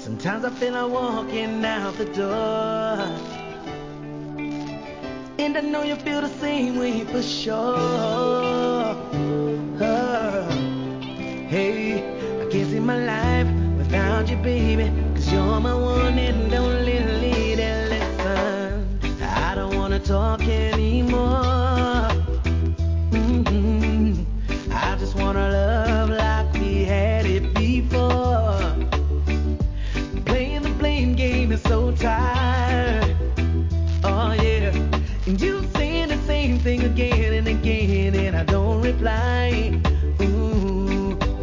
Sometimes I feel like walking out the door. And I know you feel the same way for sure. Hey, I can't see my life without you, baby. 'Cause you're my one and only lady. Listen, I don't wanna talk anymore. I just wanna love like we had it before. Playing the blame game is so tired. Oh yeah, and you saying the same thing again and again, and I don't reply.